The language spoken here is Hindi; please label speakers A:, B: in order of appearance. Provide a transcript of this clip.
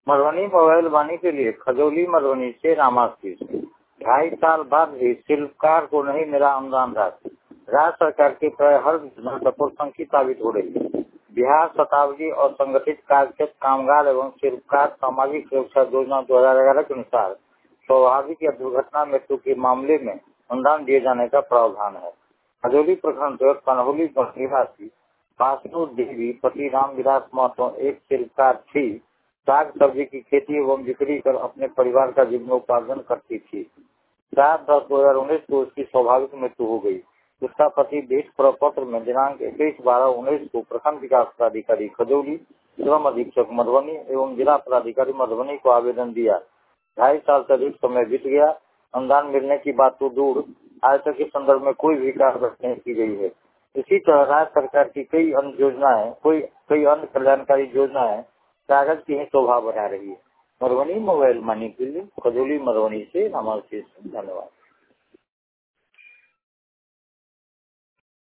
A: मधुबनी मोबाइल वाणी के लिए खजौली मधुबनी से रामाशीष। 2.5 साल बाद भी शिल्पकार को नहीं मिला अनुदान राशि। राज्य सरकार की प्राय हर योजना कपूरसंकी साबित हो रही है। बिहार शताब्दी और संगठित कार्यक्षेत्र कामगार एवं शिल्पकार सामाजिक सुरक्षा योजना 2011 के अनुसार स्वाभाविक या दुर्घटना मृत्यु के मामले में अनुदान दिए जाने का प्रावधान है। खजौली प्रखंड कन्हौली निवासी वासु देवी पति रामविलास महतो एक शिल्पकार थी। साग सब्जी की खेती एवं बिक्री कर अपने परिवार का जीवनोपार्जन करती थी। 4/10/2019 को उसकी स्वाभाविक मृत्यु हो गई। उसका पति देश प्रपत्र में दिनांक 21/12/19 को प्रखंड विकास पदाधिकारी खजौली, श्रम अधीक्षक मधुबनी एवं जिला पदाधिकारी मधुबनी को आवेदन दिया। 2.5 साल से अधिक समय बीत गया। अनुदान मिलने की बात तो दूर, आज तक इस संदर्भ में कोई भी कार्रवाई नहीं की गई है। इसी तरह राज्य सरकार की कई अन्य योजनाएं, कई अन्य कल्याणकारी योजनाएं कागज की ही शोभा बढ़ा रही है। मधुबनी मोबाइल वाणी के लिए खजौली मधुबनी से रामाशीष। धन्यवाद।